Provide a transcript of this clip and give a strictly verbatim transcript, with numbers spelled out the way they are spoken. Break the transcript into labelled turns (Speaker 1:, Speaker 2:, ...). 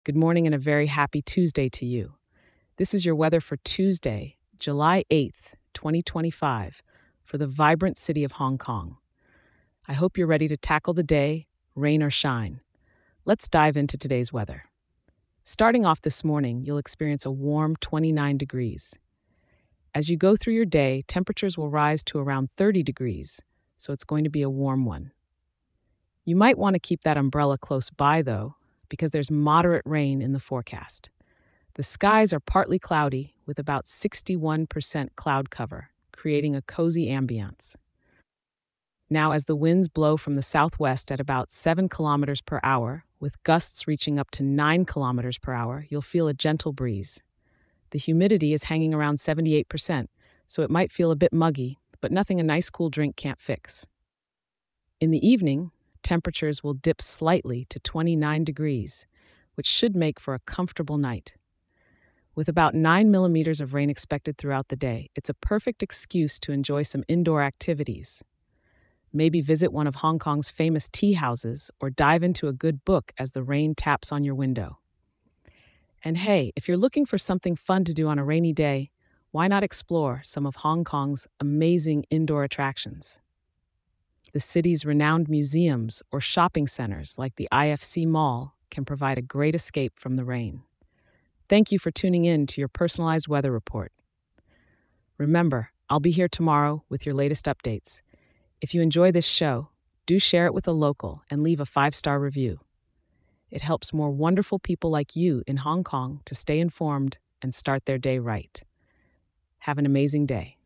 Speaker 1: Good morning and a very happy Tuesday to you. This is your weather for Tuesday, July eighth, twenty twenty-five, for the vibrant city of Hong Kong. I hope you're ready to tackle the day, rain or shine. Let's dive into today's weather. Starting off this morning, you'll experience a warm twenty-nine degrees. As you go through your day, temperatures will rise to around thirty degrees, so it's going to be a warm one. You might want to keep that umbrella close by, though, because there's moderate rain in the forecast. The skies are partly cloudy with about sixty-one percent cloud cover, creating a cozy ambiance. Now, as the winds blow from the southwest at about seven kilometers per hour, with gusts reaching up to nine kilometers per hour, you'll feel a gentle breeze. The humidity is hanging around seventy-eight percent, so it might feel a bit muggy, but nothing a nice cool drink can't fix. In the evening, temperatures will dip slightly to twenty-nine degrees, which should make for a comfortable night. With about nine millimeters of rain expected throughout the day, it's a perfect excuse to enjoy some indoor activities. Maybe visit one of Hong Kong's famous tea houses or dive into a good book as the rain taps on your window. And hey, if you're looking for something fun to do on a rainy day, why not explore some of Hong Kong's amazing indoor attractions? The city's renowned museums or shopping centers like the I F C Mall can provide a great escape from the rain. Thank you for tuning in to your personalized weather report. Remember, I'll be here tomorrow with your latest updates. If you enjoy this show, do share it with a local and leave a five-star review. It helps more wonderful people like you in Hong Kong to stay informed and start their day right. Have an amazing day.